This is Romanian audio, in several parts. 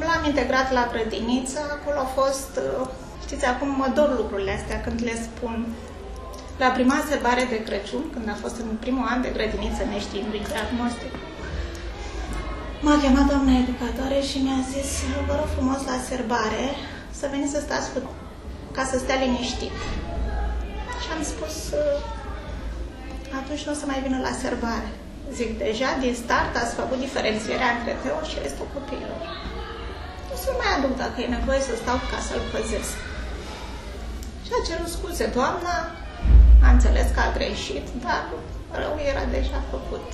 L-am integrat la grădiniță, acolo a fost, știți, acum mă dor lucrurile astea când le spun. La prima sărbare de Crăciun, când a fost în primul an de grădiniță, neștiindu-i diagnostic, m-a chemat doamna educatoare și mi-a zis: vă rog frumos la sărbare să veniți să stați ca să stea liniștit. Și am spus: atunci nu o să mai vină la sărbare. Zic, deja din start ați făcut diferențierea între Teo și restul copiilor. Nu să mai aduc dacă e nevoie să stau ca să-l păzesc. Și a cerut scuze doamna, a înțeles că a greșit, dar rău era deja făcut.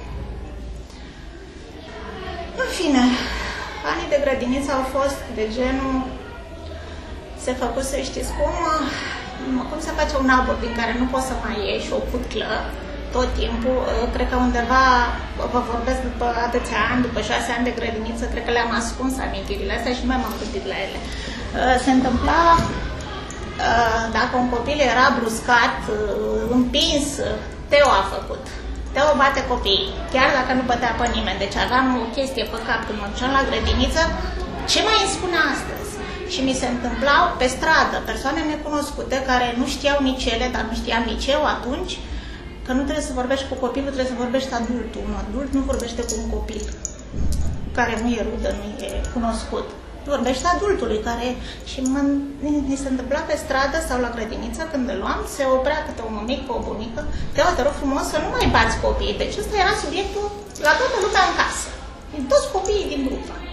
În fine, anii de grădiniță au fost de genul, se făcuse, știți cum se face un abur din care nu poți să mai ieși o cutlă tot timpul. Cred că undeva, vă vorbesc după atâția ani, după 6 ani de grădiniță, cred că le-am ascuns amintirile astea și nu mai m-am gândit la ele. Se întâmpla, dacă un copil era bruscat, împins, Teo a făcut. Teo bate copiii, chiar dacă nu bătea pe nimeni. Deci aveam o chestie pe cap când mă duceam la grădiniță. Ce mai îmi spune astăzi? Și mi se întâmplau pe stradă persoane necunoscute care nu știau nici ele, dar nu știam nici eu atunci, că nu trebuie să vorbești cu copilul, trebuie să vorbești adultul. Un adult nu vorbește cu un copil care nu e rudă, nu e cunoscut. Vorbește adultului care... Și mi se întâmpla pe stradă sau la grădiniță, când îl luam, se oprea câte un mic cu o bunică: Teo, te rog frumos să nu mai bați copiii. Deci ăsta era subiectul la toată lumea în casă, din toți copiii din grupă.